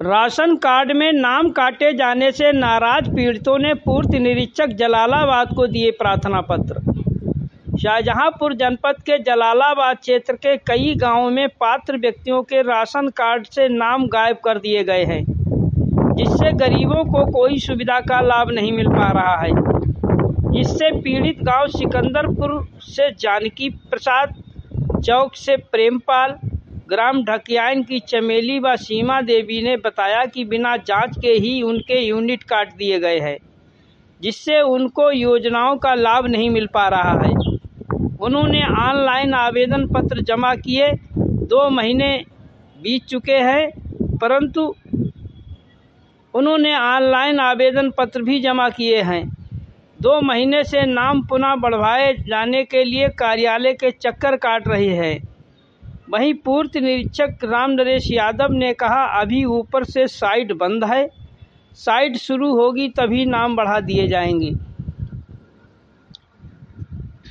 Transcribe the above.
Ration card में नाम काटे जाने से नाराज पीड़ितों ने पूर्ति निरीक्षक जलालाबाद को दिए प्रार्थना पत्र। शाहजहांपुर जनपद के जलालाबाद क्षेत्र के कई गांवों में पात्र व्यक्तियों के राशन कार्ड से नाम गायब कर दिए गए हैं, जिससे गरीबों को कोई सुविधा का लाभ नहीं मिल पा रहा है। इससे पीड़ित गांव सिकंदरपुर से जानकी प्रसाद, चौक से प्रेमपाल, ग्राम ढकियान की चमेली व सीमा देवी ने बताया कि बिना जांच के ही उनके यूनिट काट दिए गए हैं, जिससे उनको योजनाओं का लाभ नहीं मिल पा रहा है। उन्होंने ऑनलाइन आवेदन पत्र जमा किए, 2 महीने बीत चुके हैं, परंतु उन्होंने ऑनलाइन आवेदन पत्र भी जमा किए हैं। 2 महीने से नाम पुनः बढ़वाए जाने के लिए कार्यालय के चक्कर काट रहे हैं। वहीं पूर्ति निरीक्षक राम नरेश यादव ने कहा, अभी ऊपर से साइट बंद है, साइट शुरू होगी तभी नाम बढ़ा दिए जाएंगे।